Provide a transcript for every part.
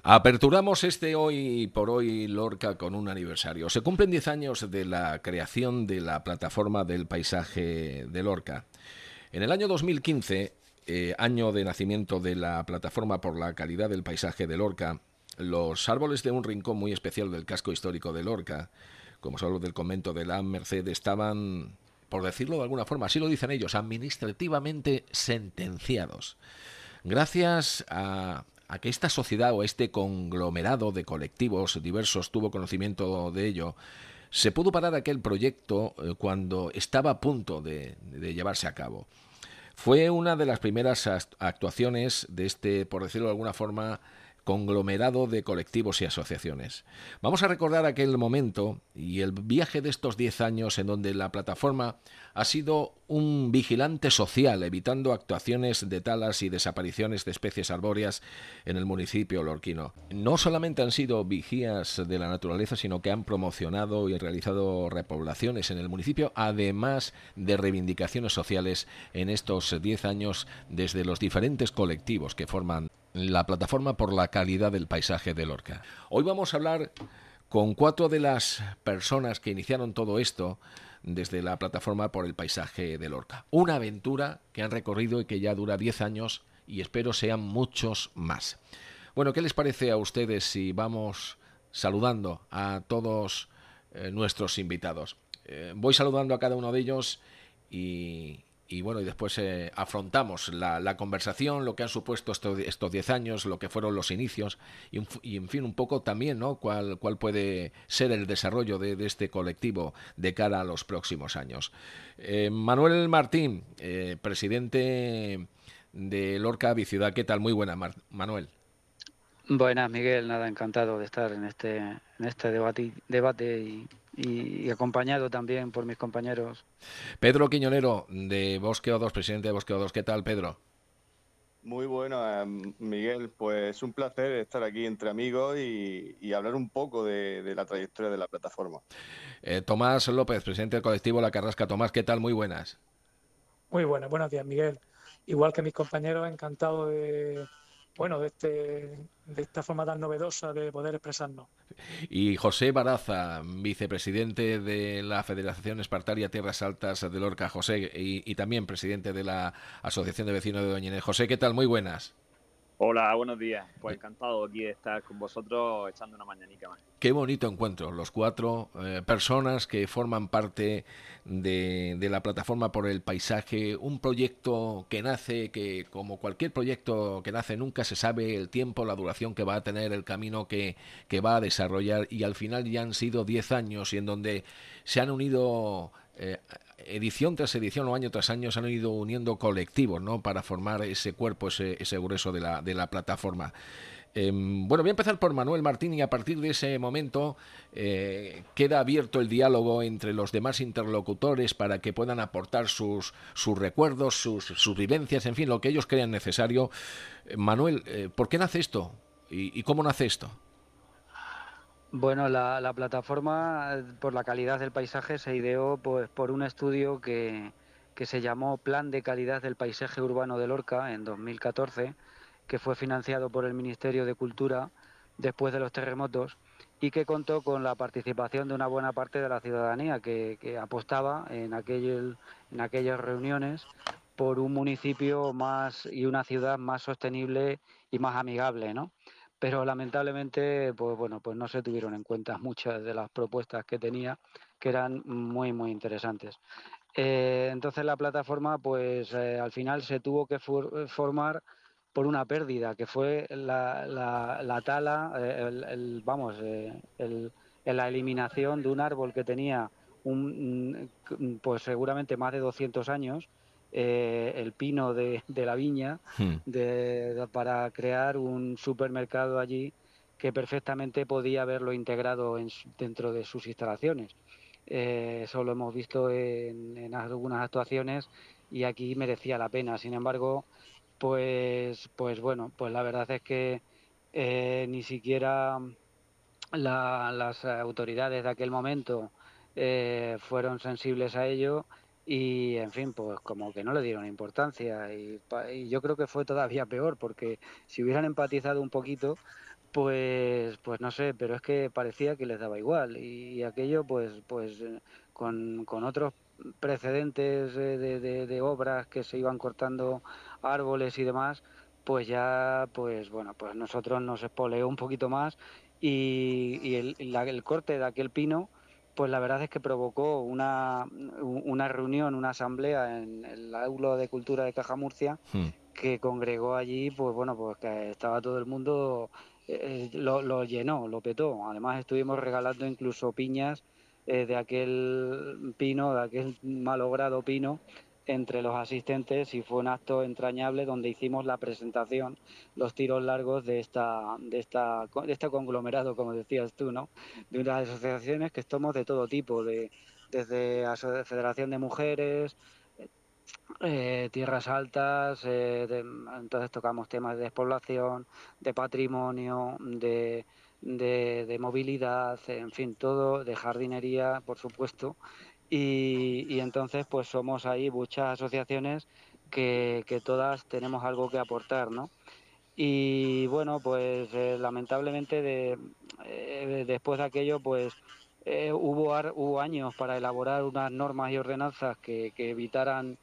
Aperturamos este hoy por hoy Lorca con un aniversario. Se cumplen 10 años de la creación de la plataforma del paisaje de Lorca. En el año 2015, año de nacimiento de la plataforma por la calidad del paisaje de Lorca, los árboles de un rincón muy especial del casco histórico de Lorca, como son los del convento de la Merced, estaban, por decirlo de alguna forma, así lo dicen ellos, administrativamente sentenciados. Gracias a que esta sociedad o este conglomerado de colectivos diversos tuvo conocimiento de ello, se pudo parar aquel proyecto cuando estaba a punto de llevarse a cabo. Fue una de las primeras actuaciones de este, por decirlo de alguna forma, conglomerado de colectivos y asociaciones. Vamos a recordar aquel momento y el viaje de estos 10 años en donde la plataforma ha sido un vigilante social, evitando actuaciones de talas y desapariciones de especies arbóreas en el municipio lorquino. No solamente han sido vigías de la naturaleza, sino que han promocionado y realizado repoblaciones en el municipio, además de reivindicaciones sociales en estos 10 años desde los diferentes colectivos que forman la plataforma por la calidad del paisaje de Lorca. Hoy vamos a hablar con 4 de las personas que iniciaron todo esto desde la plataforma por el paisaje de Lorca. Una aventura que han recorrido y que ya dura 10 años y espero sean muchos más. Bueno, ¿qué les parece a ustedes si vamos saludando a todos nuestros invitados? Voy saludando a cada uno de ellos y bueno, y después afrontamos la conversación, lo que han supuesto estos 10 años, lo que fueron los inicios y en fin, un poco también, ¿no? Cuál puede ser el desarrollo de este colectivo de cara a los próximos años. Manuel Martín, presidente de Lorca Biciudad, ¿qué tal? Muy buena, Manuel. Buenas, Miguel, nada, encantado de estar en este debate y acompañado también por mis compañeros. Pedro Quiñonero, de Bosque O2, presidente de Bosque O2, ¿qué tal, Pedro? Muy bueno, Miguel. Pues un placer estar aquí entre amigos y hablar un poco de la trayectoria de la plataforma. Tomás López, presidente del colectivo La Carrasca. Tomás, ¿qué tal? Muy buenas. Muy buenas, buenos días, Miguel. Igual que mis compañeros, encantado de esta forma tan novedosa de poder expresarnos. Y José Baraza, vicepresidente de la Federación Espartaria Tierras Altas de Lorca. José, y también presidente de la Asociación de Vecinos de Doña Inés. José, ¿qué tal? Muy buenas. Hola, buenos días. Pues encantado aquí de estar con vosotros echando una mañanica más. Qué bonito encuentro, los 4 personas que forman parte de la plataforma por el paisaje, un proyecto que nace, que como cualquier proyecto que nace nunca se sabe el tiempo, la duración que va a tener, el camino que va a desarrollar y al final ya han sido 10 años y en donde se han unido edición tras edición o año tras año se han ido uniendo colectivos, ¿no? Para formar ese cuerpo, ese grueso de la plataforma. Bueno, voy a empezar por Manuel Martín y a partir de ese momento queda abierto el diálogo entre los demás interlocutores para que puedan aportar sus recuerdos, sus vivencias, en fin, lo que ellos crean necesario. Manuel, ¿por qué nace esto? ¿Y cómo nace esto? Bueno, la plataforma por la calidad del paisaje se ideó pues, por un estudio que se llamó Plan de Calidad del Paisaje Urbano de Lorca en 2014, que fue financiado por el Ministerio de Cultura después de los terremotos y que contó con la participación de una buena parte de la ciudadanía que apostaba en aquellas reuniones por un municipio más y una ciudad más sostenible y más amigable, ¿no? Pero lamentablemente, pues bueno, pues no se tuvieron en cuenta muchas de las propuestas que tenía, que eran muy, muy interesantes. Entonces la plataforma, pues al final se tuvo que formar por una pérdida, que fue la tala, la eliminación de un árbol que tenía pues seguramente más de 200 años, el pino de la viña, Hmm. para crear un supermercado allí que perfectamente podía haberlo integrado dentro de sus instalaciones. Eso lo hemos visto en algunas actuaciones y aquí merecía la pena. Sin embargo, pues bueno, pues la verdad es que ni siquiera las autoridades de aquel momento fueron sensibles a ello y, en fin, pues como que no le dieron importancia y yo creo que fue todavía peor porque si hubieran empatizado un poquito, pues no sé, pero es que parecía que les daba igual y aquello con otros precedentes de obras que se iban cortando árboles y demás, pues ya, pues bueno, pues nosotros nos espoleó un poquito más y el corte de aquel pino, pues la verdad es que provocó una reunión, una asamblea en el Aula de Cultura de Caja Murcia, que congregó allí, pues bueno, pues que estaba todo el mundo, lo llenó, lo petó. Además estuvimos regalando incluso piñas de aquel pino, de aquel malogrado pino, entre los asistentes, y fue un acto entrañable donde hicimos la presentación, los tiros largos de este conglomerado, como decías tú, ¿no? De unas asociaciones que somos de todo tipo, desde Federación de Mujeres, Tierras Altas, entonces tocamos temas de despoblación, de patrimonio, de movilidad, en fin, todo, de jardinería, por supuesto, y entonces pues somos ahí muchas asociaciones que todas tenemos algo que aportar, ¿no? Y bueno, pues lamentablemente después de aquello, pues hubo años para elaborar unas normas y ordenanzas que evitaran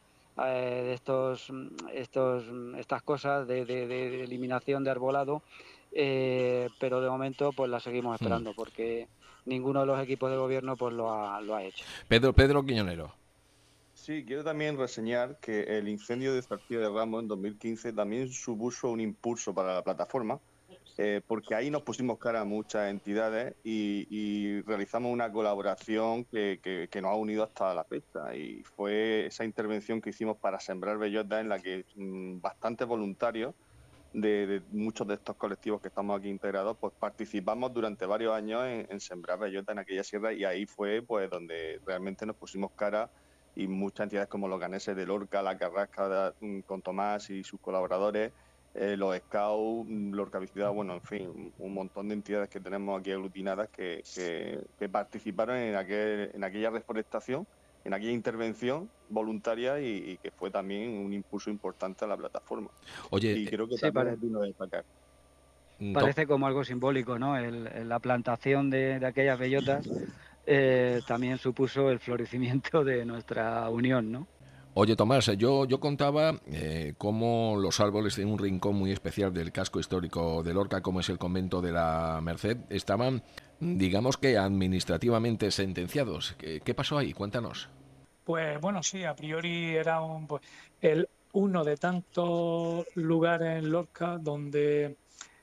estas cosas de eliminación de arbolado, pero de momento pues las seguimos esperando porque ninguno de los equipos de gobierno pues lo ha hecho. Pedro Quiñonero. Sí, quiero también reseñar que el incendio de Zarcía de Ramos en 2015 también supuso un impulso para la plataforma, porque ahí nos pusimos cara a muchas entidades y realizamos una colaboración que nos ha unido hasta la fecha. Y fue esa intervención que hicimos para sembrar bellotas, en la que bastantes voluntarios de muchos de estos colectivos que estamos aquí integrados, pues participamos durante varios años en sembrar bellotas en aquella sierra, y ahí fue pues donde realmente nos pusimos cara, y muchas entidades como los ganeses de Lorca, la Carrasca con Tomás y sus colaboradores, los Scouts, Lorca Ciudad, bueno, en fin, un montón de entidades que tenemos aquí aglutinadas que participaron en aquella reforestación, en aquella intervención voluntaria, y que fue también un impulso importante a la plataforma. Oye, y creo que sí, también es digno de destacar. Parece como algo simbólico, ¿no? La plantación de aquellas bellotas también supuso el florecimiento de nuestra unión, ¿no? Oye, Tomás, yo contaba cómo los árboles de un rincón muy especial del casco histórico de Lorca, como es el convento de la Merced, estaban, digamos que administrativamente sentenciados. ¿Qué pasó ahí? Cuéntanos. Pues bueno, sí, a priori era uno de tantos lugares en Lorca donde,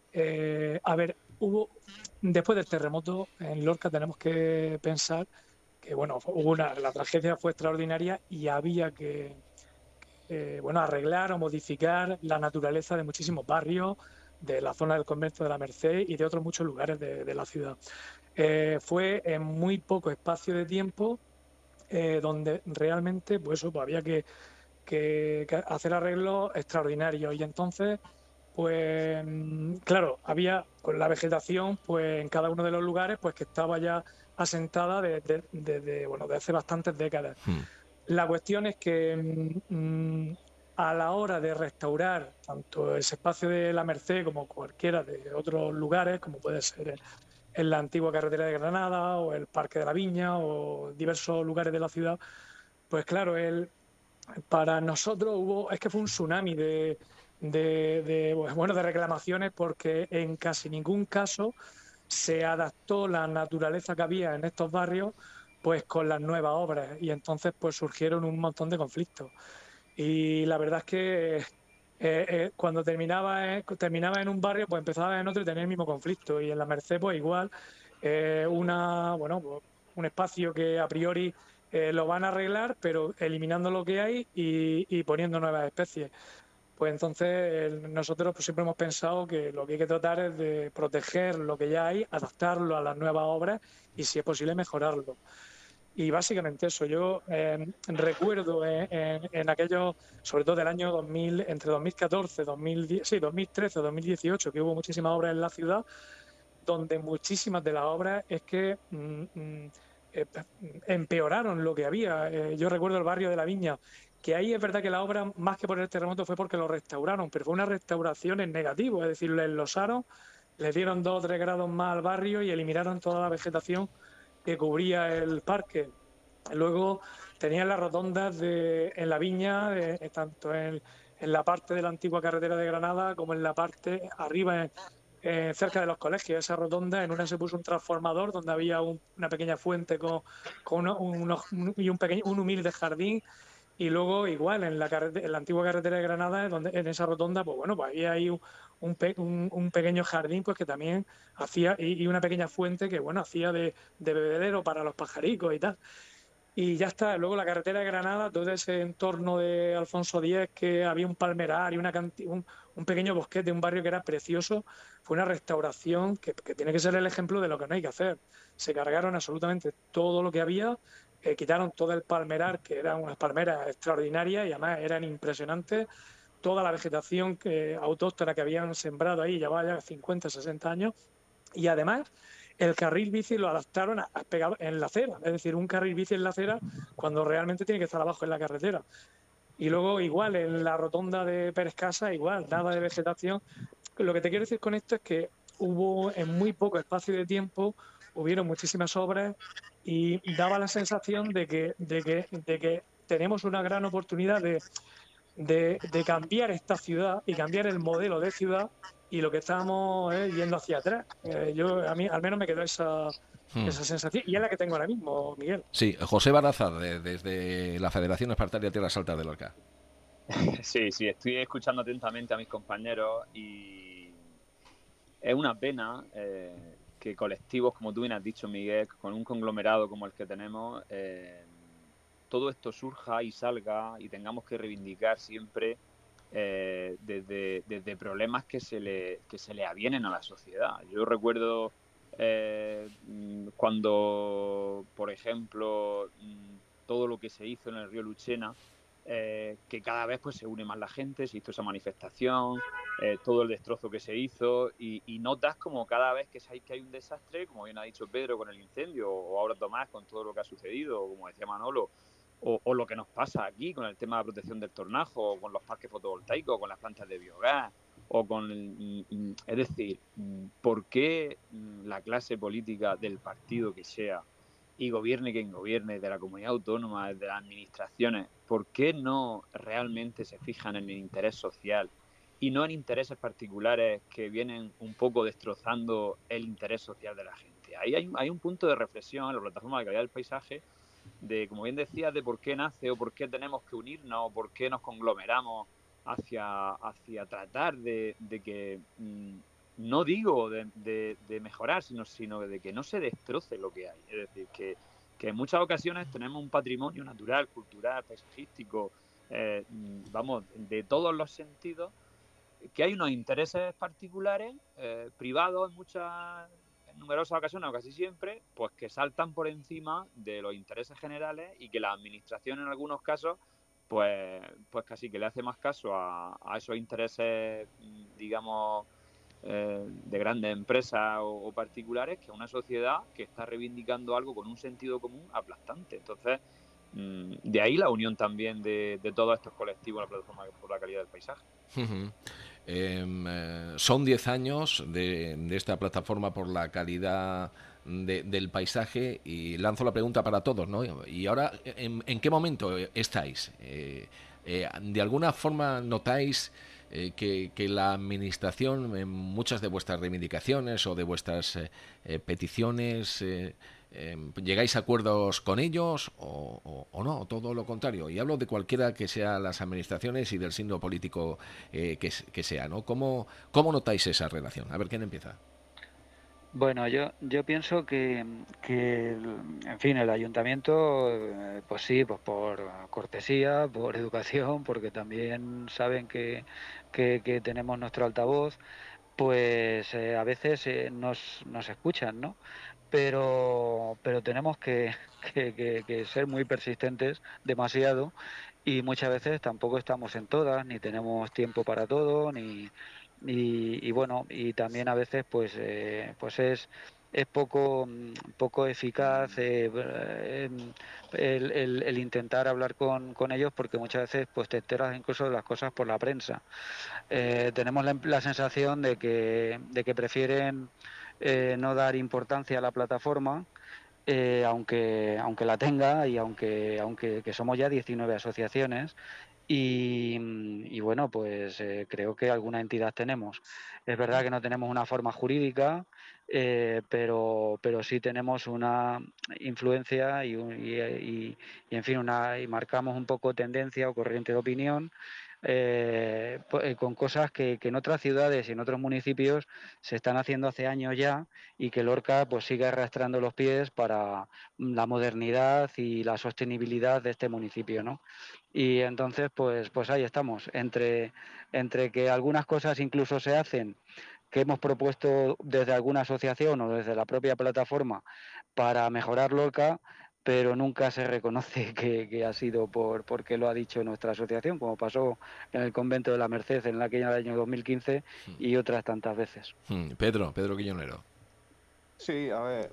después del terremoto en Lorca tenemos que pensar que, bueno, la tragedia fue extraordinaria y había que arreglar o modificar la naturaleza de muchísimos barrios de la zona del convento de la Merced y de otros muchos lugares de la ciudad. Fue en muy poco espacio de tiempo donde realmente pues había que hacer arreglos extraordinarios, y entonces pues claro, había con la vegetación pues en cada uno de los lugares pues que estaba ya asentada de hace bastantes décadas. La cuestión es que a la hora de restaurar tanto ese espacio de la Merced como cualquiera de otros lugares, como puede ser en la antigua carretera de Granada o el Parque de la Viña o diversos lugares de la ciudad, pues claro, para nosotros fue un tsunami de reclamaciones, porque en casi ningún caso se adaptó la naturaleza que había en estos barrios pues con las nuevas obras, y entonces pues surgieron un montón de conflictos. Y la verdad es que cuando terminaba en un barrio, pues empezaba en otro y tenía el mismo conflicto. Y en la Merced, pues igual, un espacio que a priori lo van a arreglar, pero eliminando lo que hay y poniendo nuevas especies. Pues entonces nosotros pues siempre hemos pensado que lo que hay que tratar es de proteger lo que ya hay, adaptarlo a las nuevas obras y, si es posible, mejorarlo. Y básicamente eso. Yo recuerdo en aquellos, sobre todo del año 2000, entre 2014, 2013, 2018, que hubo muchísimas obras en la ciudad, donde muchísimas de las obras es que empeoraron lo que había. Yo recuerdo el barrio de la Viña, que ahí es verdad que la obra, más que por el terremoto, fue porque lo restauraron, pero fue una restauración en negativo, es decir, lo enlosaron, le dieron 2 o 3 grados más al barrio y eliminaron toda la vegetación que cubría el parque. Luego tenían las rotondas en la Viña, tanto en la parte de la antigua carretera de Granada como en la parte arriba, cerca de los colegios. Esa rotonda, en una se puso un transformador donde había una pequeña fuente un humilde jardín. Y luego, igual, en la antigua carretera de Granada, en esa rotonda, pues bueno, pues había ahí un pequeño jardín, pues que también hacía, y una pequeña fuente que, bueno, hacía de bebedero para los pajaricos y tal. Y ya está. Luego la carretera de Granada, todo ese entorno de Alfonso X, que había un palmerar y un pequeño bosquete, un barrio que era precioso, fue una restauración que tiene que ser el ejemplo de lo que no hay que hacer. Se cargaron absolutamente todo lo que había, quitaron todo el palmerar, que eran unas palmeras extraordinarias y además eran impresionantes, toda la vegetación autóctona que habían sembrado ahí, llevaba ya 50, 60 años, y además el carril bici lo adaptaron a pegado en la acera, es decir, un carril bici en la acera cuando realmente tiene que estar abajo en la carretera. Y luego igual en la rotonda de Pérez Casa, igual, nada de vegetación. Lo que te quiero decir con esto es que hubo en muy poco espacio de tiempo, hubieron muchísimas obras y daba la sensación de que tenemos una gran oportunidad de cambiar esta ciudad y cambiar el modelo de ciudad, y lo que estamos es yendo hacia atrás. A mí al menos me quedó esa sensación, y es la que tengo ahora mismo, Miguel. Sí, José Baraza, desde la Federación Espartaria Tierras Altas de Lorca. Sí, estoy escuchando atentamente a mis compañeros y es una pena que colectivos, como tú bien has dicho, Miguel, con un conglomerado como el que tenemos, todo esto surja y salga y tengamos que reivindicar siempre desde problemas que se le avienen a la sociedad. Yo recuerdo cuando, por ejemplo, todo lo que se hizo en el río Luchena, que cada vez pues se une más la gente, se hizo esa manifestación, todo el destrozo que se hizo y notas como cada vez que hay un desastre, como bien ha dicho Pedro con el incendio, o ahora Tomás con todo lo que ha sucedido, o como decía Manolo, o lo que nos pasa aquí con el tema de la protección del tornajo, o con los parques fotovoltaicos, o con las plantas de biogás, o es decir, ¿por qué la clase política del partido que sea, y gobierne quien gobierne, de la comunidad autónoma, de las administraciones, ¿por qué no realmente se fijan en el interés social y no en intereses particulares que vienen un poco destrozando el interés social de la gente? Ahí hay un punto de reflexión en la plataforma de calidad del paisaje, de, como bien decías, de por qué nace o por qué tenemos que unirnos o por qué nos conglomeramos hacia tratar de que, no digo de mejorar, sino de que no se destroce lo que hay. Es decir, que en muchas ocasiones tenemos un patrimonio natural, cultural, paisajístico, vamos, de todos los sentidos, que hay unos intereses particulares, privados en numerosas ocasiones o casi siempre, pues que saltan por encima de los intereses generales y que la administración en algunos casos pues casi que le hace más caso a esos intereses, digamos, de grandes empresas o particulares, que a una sociedad que está reivindicando algo con un sentido común aplastante. Entonces, de ahí la unión también de todos estos colectivos, la plataforma por la calidad del paisaje. Son 10 años de esta plataforma por la calidad del paisaje, y lanzo la pregunta para todos, ¿no? Y ahora, ¿en qué momento estáis? ¿De alguna forma notáis que la administración, en muchas de vuestras reivindicaciones o de vuestras peticiones, llegáis a acuerdos con ellos o no, todo lo contrario? Y hablo de cualquiera que sean las administraciones y del signo político que sea, ¿no? ¿Cómo notáis esa relación? A ver, ¿quién empieza? Bueno, yo pienso en fin, el ayuntamiento, pues sí, pues por cortesía, por educación, porque también saben que tenemos nuestro altavoz, pues a veces nos escuchan, ¿no? Pero tenemos que ser muy persistentes, demasiado, y muchas veces tampoco estamos en todas, ni tenemos tiempo para todo, y bueno, y también a veces pues es poco eficaz el intentar hablar con ellos, porque muchas veces pues te enteras incluso de las cosas por la prensa. Tenemos la sensación de que prefieren no dar importancia a la plataforma, aunque la tenga, y aunque que somos ya 19 asociaciones, y bueno, pues creo que alguna entidad tenemos. Es verdad que no tenemos una forma jurídica, pero sí tenemos una influencia y en fin, y marcamos un poco tendencia o corriente de opinión, con cosas que en otras ciudades y en otros municipios se están haciendo hace años ya, y que Lorca pues sigue arrastrando los pies para la modernidad y la sostenibilidad de este municipio, ¿no? Y entonces pues ahí estamos, entre que algunas cosas incluso se hacen que hemos propuesto desde alguna asociación o desde la propia plataforma para mejorar Lorca, pero nunca se reconoce que ha sido porque lo ha dicho nuestra asociación, como pasó en el convento de la Merced en aquel año 2015 y otras tantas veces. Pedro Quiñonero. Sí, a ver,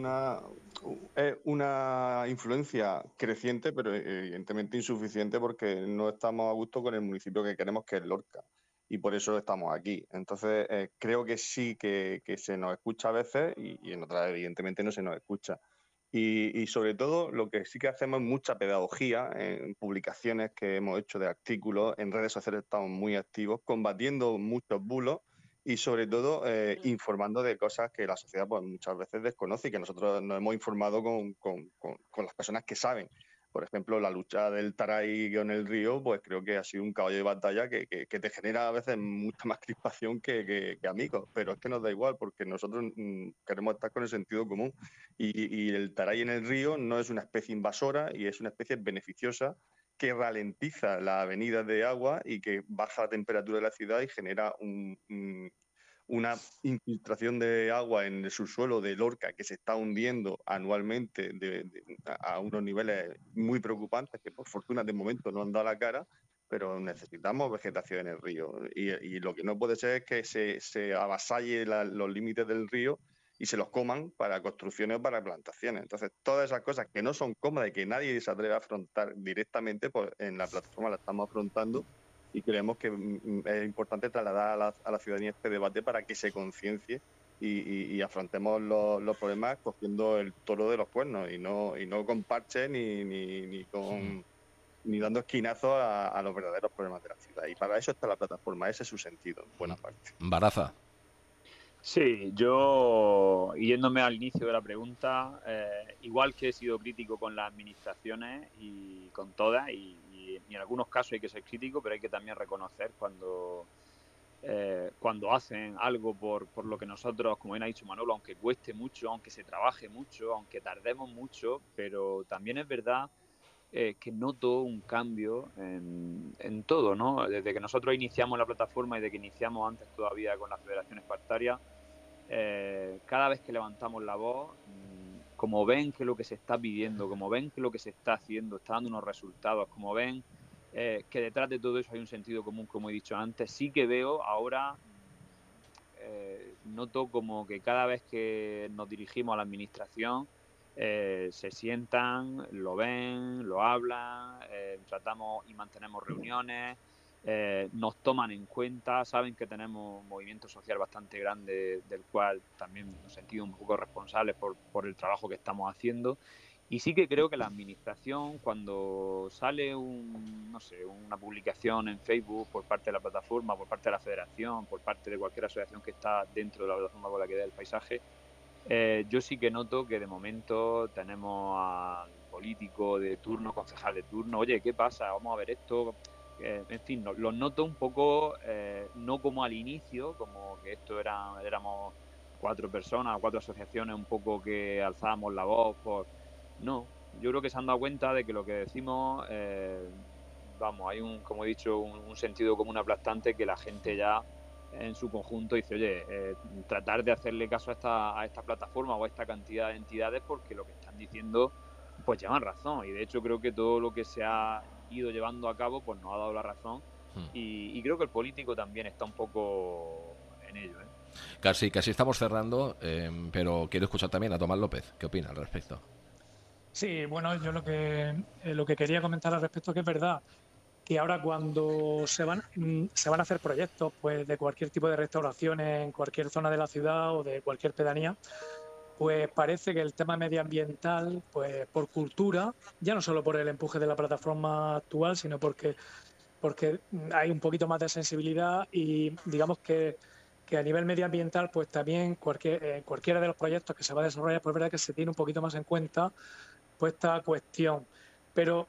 una influencia creciente, pero evidentemente insuficiente, porque no estamos a gusto con el municipio que queremos, que es Lorca, y por eso estamos aquí. Entonces, creo que sí que se nos escucha a veces y en otras evidentemente no se nos escucha. Y sobre todo lo que sí que hacemos es mucha pedagogía en publicaciones que hemos hecho de artículos, en redes sociales estamos muy activos, combatiendo muchos bulos y sobre todo informando de cosas que la sociedad pues, muchas veces desconoce y que nosotros nos hemos informado con las personas que saben. Por ejemplo, la lucha del Taray con el río, pues creo que ha sido un caballo de batalla que te genera a veces mucha más crispación que amigos, pero es que nos da igual porque nosotros queremos estar con el sentido común y el Taray en el río no es una especie invasora y es una especie beneficiosa que ralentiza la avenida de agua y que baja la temperatura de la ciudad y genera una infiltración de agua en el subsuelo de Lorca que se está hundiendo anualmente a unos niveles muy preocupantes que por fortuna de momento no han dado la cara, pero necesitamos vegetación en el río y lo que no puede ser es que se avasalle los límites del río y se los coman para construcciones o para plantaciones. Entonces, todas esas cosas que no son cómodas y que nadie se atreve a afrontar directamente, pues en la plataforma la estamos afrontando y creemos que es importante trasladar a la ciudadanía este debate para que se conciencie y afrontemos los problemas cogiendo el toro de los cuernos y no con parches ni dando esquinazos a los verdaderos problemas de la ciudad. Y para eso está la plataforma, ese es su sentido, en buena parte. Baraza. Sí, yo, yéndome al inicio de la pregunta, igual que he sido crítico con las administraciones y con todas, y en algunos casos hay que ser crítico, pero hay que también reconocer cuando hacen algo por lo que nosotros, como bien ha dicho Manolo, aunque cueste mucho, aunque se trabaje mucho, aunque tardemos mucho, pero también es verdad que noto un cambio en todo, ¿no? Desde que nosotros iniciamos la plataforma y desde que iniciamos antes todavía con la Federación Espartaria, cada vez que levantamos la voz, como ven que lo que se está pidiendo, como ven que lo que se está haciendo está dando unos resultados, como ven que detrás de todo eso hay un sentido común, como he dicho antes, sí que veo ahora, noto como que cada vez que nos dirigimos a la administración, se sientan, lo ven, lo hablan, tratamos y mantenemos reuniones, nos toman en cuenta, saben que tenemos un movimiento social bastante grande del cual también nos sentimos un poco responsables por el trabajo que estamos haciendo. Y sí que creo que la administración, cuando sale una publicación en Facebook por parte de la plataforma, por parte de la federación, por parte de cualquier asociación que está dentro de la plataforma con la que da el paisaje, yo sí que noto que de momento tenemos al político de turno, concejal de turno, oye, ¿qué pasa? Vamos a ver esto. En fin, los noto un poco, no como al inicio, como que éramos 4 personas, 4 asociaciones un poco que alzábamos la voz No, yo creo que se han dado cuenta de que lo que decimos, hay como he dicho, un sentido común aplastante que la gente ya en su conjunto dice, oye, tratar de hacerle caso a esta plataforma o a esta cantidad de entidades porque lo que están diciendo pues llevan razón, y de hecho creo que todo lo que se ha ido llevando a cabo pues nos ha dado la razón y creo que el político también está un poco en ello, ¿eh? Casi estamos cerrando, pero quiero escuchar también a Tomás López. ¿Qué opina al respecto? Sí, bueno, yo lo que quería comentar al respecto es que es verdad que ahora cuando se van a hacer proyectos pues de cualquier tipo de restauraciones en cualquier zona de la ciudad o de cualquier pedanía, pues parece que el tema medioambiental, pues por cultura, ya no solo por el empuje de la plataforma actual, sino porque hay un poquito más de sensibilidad y digamos que a nivel medioambiental, pues también cualquiera de los proyectos que se va a desarrollar, pues es verdad que se tiene un poquito más en cuenta pues esta cuestión. Pero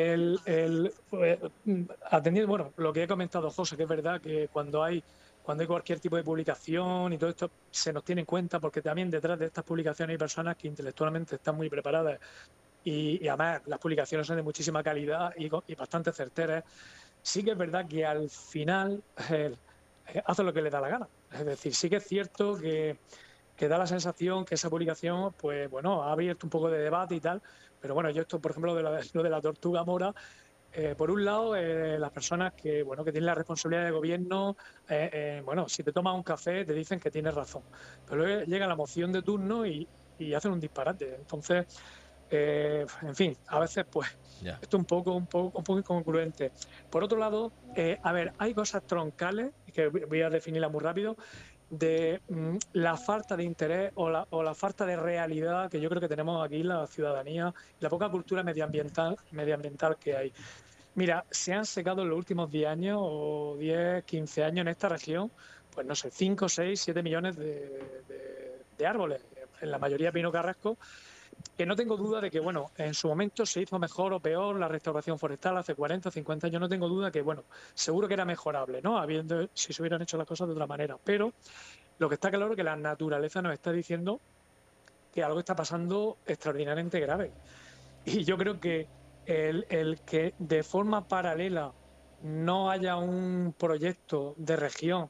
atendiendo, bueno, lo que he comentado, José, que es verdad que cuando hay cualquier tipo de publicación y todo esto se nos tiene en cuenta, porque también detrás de estas publicaciones hay personas que intelectualmente están muy preparadas y además las publicaciones son de muchísima calidad y bastante certeras. Sí que es verdad que al final hace lo que le da la gana. Es decir, sí que es cierto que da la sensación que esa publicación, pues bueno, ha abierto un poco de debate y tal, pero bueno, yo esto, por ejemplo, lo de la tortuga mora, por un lado, las personas que, bueno, que tienen la responsabilidad de gobierno, bueno, si te tomas un café te dicen que tienes razón, pero luego llega la moción de turno y hacen un disparate. Entonces, en fin, a veces pues Ya. esto es un poco incongruente. Por otro lado, a ver, hay cosas troncales, que voy a definirlas muy rápido, de la falta de interés o la falta de realidad que yo creo que tenemos aquí la ciudadanía, la poca cultura medioambiental que hay. Mira, se han secado en los últimos 10 años o 10, 15 años en esta región, pues no sé, 5, 6, 7 millones de árboles, en la mayoría pino carrasco, que no tengo duda de que, bueno, en su momento se hizo mejor o peor la restauración forestal hace 40 o 50 años, no tengo duda que, bueno, seguro que era mejorable, ¿no? Si se hubieran hecho las cosas de otra manera. Pero lo que está claro es que la naturaleza nos está diciendo que algo está pasando extraordinariamente grave. Y yo creo que el que de forma paralela no haya un proyecto de región,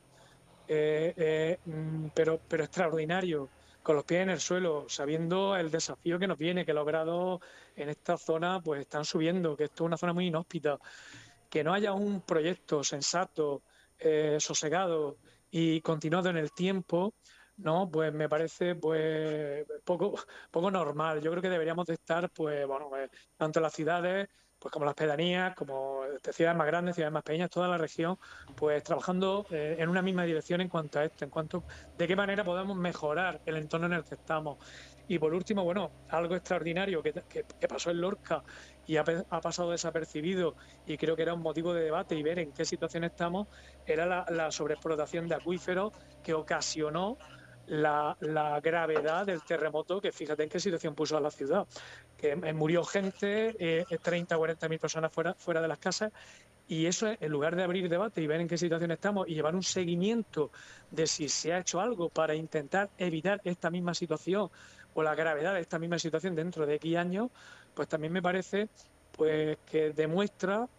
pero extraordinario, con los pies en el suelo, sabiendo el desafío que nos viene, que los grados en esta zona pues están subiendo, que esto es una zona muy inhóspita, que no haya un proyecto sensato, sosegado y continuado en el tiempo, ¿no? Pues me parece pues poco normal. Yo creo que deberíamos de estar, pues, bueno, tanto las ciudades, pues como las pedanías, como ciudades más grandes, ciudades más pequeñas, toda la región, pues trabajando en una misma dirección en cuanto a esto, en cuanto de qué manera podemos mejorar el entorno en el que estamos. Y por último, bueno, algo extraordinario que pasó en Lorca y ha pasado desapercibido y creo que era un motivo de debate y ver en qué situación estamos, era la sobreexplotación de acuíferos que ocasionó la gravedad del terremoto, que fíjate en qué situación puso a la ciudad, que murió gente, 30 o 40 mil personas fuera de las casas, y eso, en lugar de abrir debate y ver en qué situación estamos y llevar un seguimiento de si se ha hecho algo para intentar evitar esta misma situación o la gravedad de esta misma situación dentro de X años, pues también me parece pues que demuestra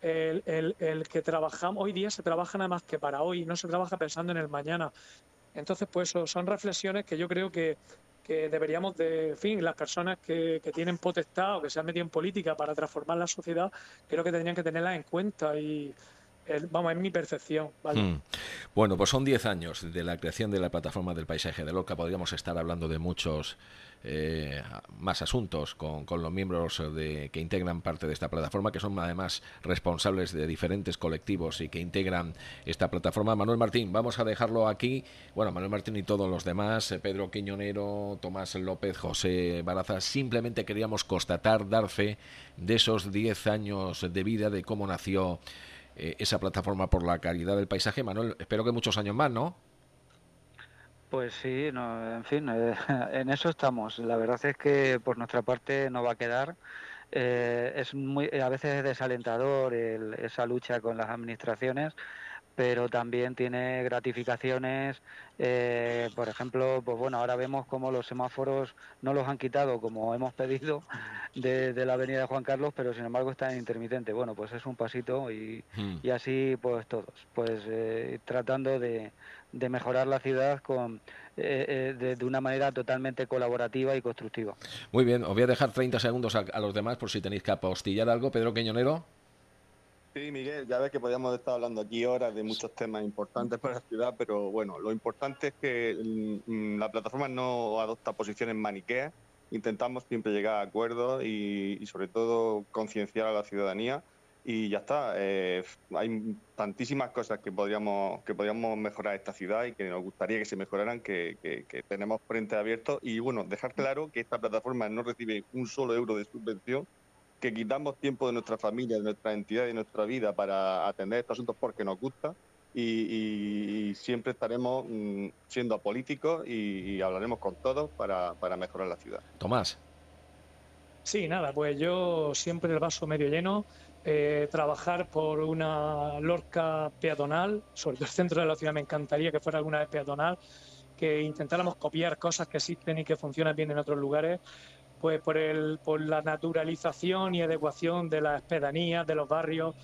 el que trabajamos, hoy día se trabaja nada más que para hoy, no se trabaja pensando en el mañana. Entonces, pues eso son reflexiones que yo creo que deberíamos de, en fin, las personas que tienen potestad o que se han metido en política para transformar la sociedad, creo que tendrían que tenerlas en cuenta y, vamos, es mi percepción, ¿vale? Bueno, pues son 10 años de la creación de la plataforma del paisaje de Lorca. Podríamos estar hablando de muchos más asuntos con los miembros que integran parte de esta plataforma, que son además responsables de diferentes colectivos y que integran esta plataforma. Manuel Martín, vamos a dejarlo aquí. Bueno, Manuel Martín y todos los demás, Pedro Quiñonero, Tomás López, José Baraza, simplemente queríamos constatar, dar fe de esos 10 años de vida, de cómo nació esa plataforma por la calidad del paisaje. Manuel, espero que muchos años más, ¿no? Pues sí, no, en fin, en eso estamos. La verdad es que por nuestra parte no va a quedar. Es a veces es desalentador esa lucha con las administraciones, pero también tiene gratificaciones. Por ejemplo, pues bueno, ahora vemos cómo los semáforos no los han quitado como hemos pedido de la avenida de Juan Carlos, pero sin embargo están intermitentes. Bueno, pues es un pasito y así pues todos, pues tratando de mejorar la ciudad de una manera totalmente colaborativa y constructiva. Muy bien, os voy a dejar 30 segundos a los demás por si tenéis que apostillar algo. Pedro Quiñonero. Sí, Miguel, ya ves que podríamos estar hablando aquí horas de muchos temas importantes para la ciudad, pero bueno, lo importante es que la plataforma no adopta posiciones maniqueas, intentamos siempre llegar a acuerdos y sobre todo concienciar a la ciudadanía y ya está. Hay tantísimas cosas que podríamos mejorar esta ciudad y que nos gustaría que se mejoraran, que tenemos frente abierto y bueno, dejar claro que esta plataforma no recibe un solo euro de subvención, que quitamos tiempo de nuestra familia, de nuestra entidad y de nuestra vida para atender estos asuntos porque nos gusta y siempre estaremos siendo políticos y hablaremos con todos para mejorar la ciudad. Tomás. Sí, nada, pues yo siempre el vaso medio lleno, trabajar por una Lorca peatonal, sobre todo el centro de la ciudad me encantaría que fuera alguna vez peatonal, que intentáramos copiar cosas que existen y que funcionan bien en otros lugares, pues por la naturalización y adecuación de las pedanías, de los barrios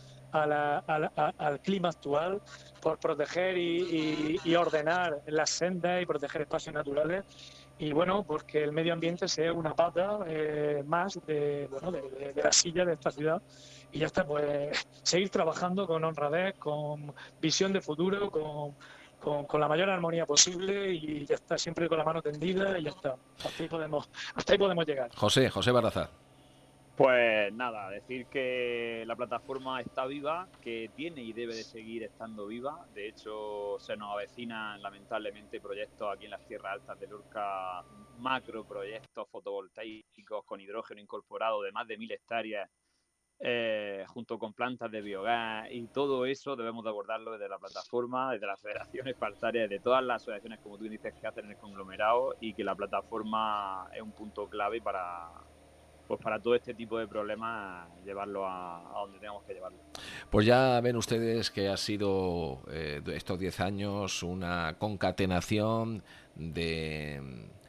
al clima actual, por proteger y ordenar las sendas y proteger espacios naturales. Y bueno, porque el medio ambiente sea una pata más de la silla de esta ciudad. Y ya está, pues seguir trabajando con honradez, con visión de futuro, con la mayor armonía posible y ya está, siempre con la mano tendida y ya está. Hasta ahí podemos llegar. José Barraza. Pues nada, decir que la plataforma está viva, que tiene y debe de seguir estando viva. De hecho, se nos avecinan lamentablemente proyectos aquí en las tierras altas de Lorca, macroproyectos fotovoltaicos con hidrógeno incorporado de más de 1000 hectáreas, junto con plantas de biogás, y todo eso debemos de abordarlo desde la plataforma, desde las federaciones partarias, de todas las asociaciones, como tú dices, que hacen el conglomerado, y que la plataforma es un punto clave para todo este tipo de problemas, llevarlo a donde tengamos que llevarlo. Pues ya ven ustedes que ha sido estos 10 años una concatenación de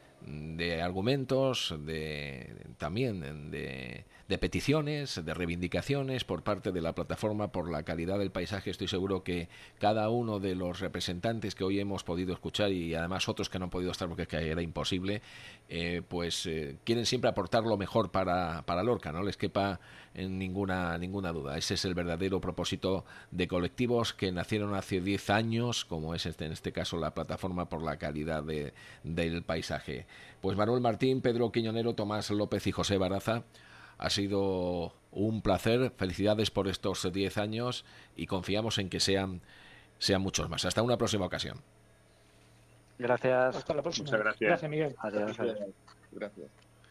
argumentos, también de peticiones, de reivindicaciones por parte de la plataforma por la calidad del paisaje. Estoy seguro que cada uno de los representantes que hoy hemos podido escuchar y además otros que no han podido estar porque era imposible, quieren siempre aportar lo mejor para Lorca, no les quepa en ninguna duda. Ese es el verdadero propósito de colectivos que nacieron hace 10 años, como es en este caso la plataforma por la calidad del paisaje. Pues Manuel Martín, Pedro Quiñonero, Tomás López y José Barraza, ha sido un placer. Felicidades por estos 10 años y confiamos en que sean muchos más. Hasta una próxima ocasión. Gracias. Hasta la próxima. Muchas gracias. Gracias, Miguel. Adiós. Gracias.